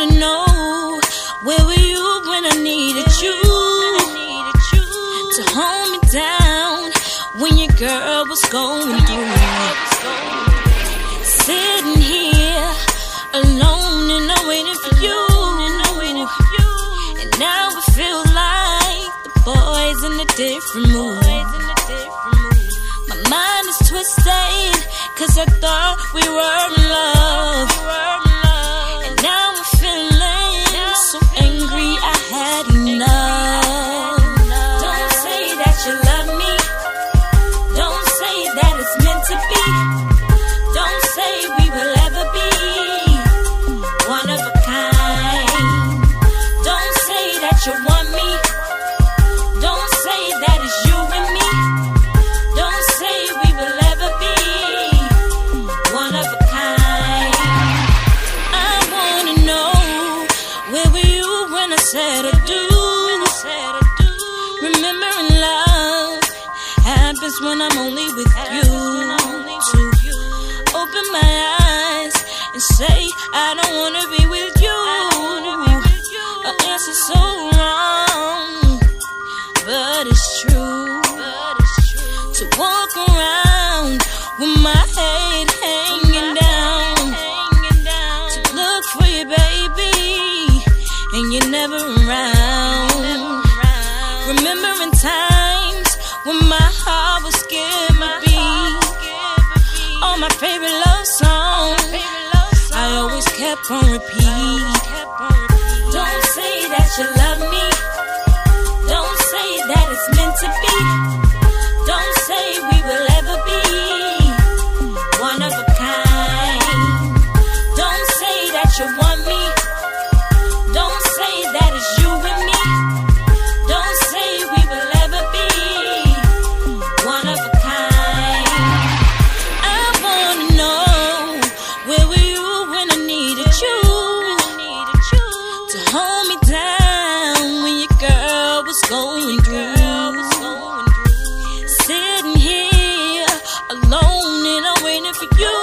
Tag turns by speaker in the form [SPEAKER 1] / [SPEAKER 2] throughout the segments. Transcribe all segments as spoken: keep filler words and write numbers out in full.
[SPEAKER 1] wanna know, where were you when I needed you? To hold me down when your girl was going through. Sitting here alone and I'm waiting for you. And now it feels like the boy's in a different mood. My mind is twisted, cause I thought we were in love. And now I'm feeling so angry, I had enough. Don't say that you love me. Don't say that it's meant to be. Don't say we will ever be one of a kind. Don't say that you want me. Don't say that it's you and me. Don't say we will ever be one of a kind. I wanna know, where were you when I said I do? Remembering love happens when I'm only with you. To open my eyes and say I don't wanna be with you. An answer so wrong, but it's true. To walk around with my head hanging down, to look for you, baby, and you're never around. Remembering times when my heart was skipping a beat. All my favorite love songs, I always kept on repeat. Don't say that you love me. Don't say that it's meant to be. Don't say we will ever be one of a kind. Don't say that you want me. Don't say that it's you and me. Don't say we will ever be one of a kind. I wanna know, where were you when I needed you? To hold me down when your girl was going through. Sitting here alone and I'm waiting for you.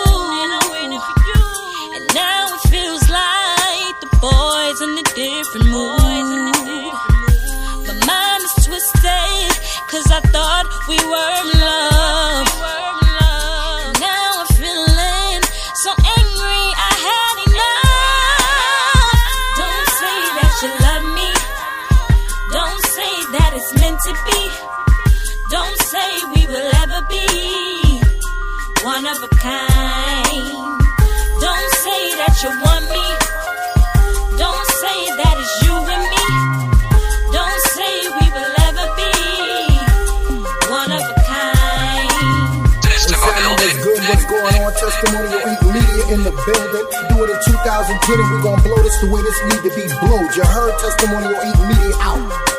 [SPEAKER 1] And now it feels like the boy's in a different mood. My mind is twisted, cause I thought we were in love. And now I'm feeling so angry, I had enough. Don't say that you love me. Don't say that it's meant to be. Don't say we will ever be one of a kind. Don't say that you want me. Don't say that it's you and me. Don't say we will ever be one of a kind.
[SPEAKER 2] What's good? What's going on? Testimonial Inc Media in the building. Do it in two thousand twenty. We're gonna blow this the way this need to be blowed. You heard? Testimonial Inc Media out.